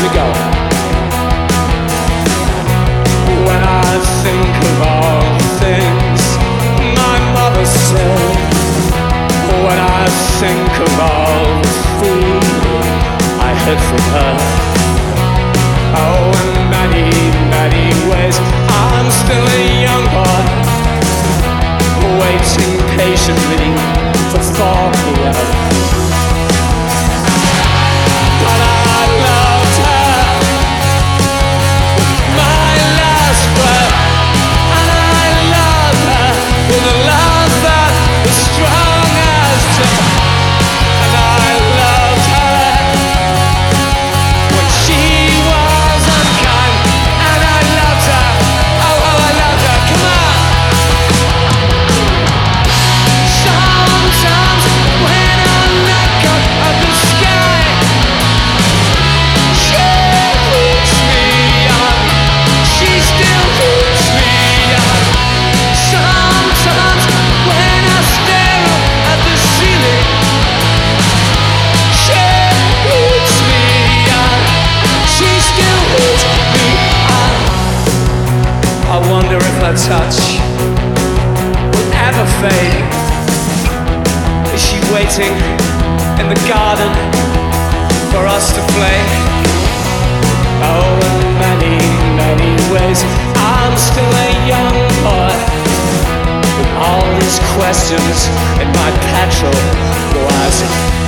we go. When I think of all the things my mother said, when I think of all the food I hid from her, oh, in many, many ways I'm still a young boy, waiting patiently for 40 hours. But I loved her with my last breath, and I loved her with a love that was strong as death. And I loved her when she was unkind, and I loved her, oh how I loved her, come on. Sometimes when I look up at the sky, she hooks me up, she still hooks me up. Sometimes when I stare up at the ceiling, she hooks me up, she still hooks me up. I wonder if her touch will ever fade. Is she waiting in the garden for us to play? Oh, in many, many ways I'm still a young boy with all these questions in my petrol glass.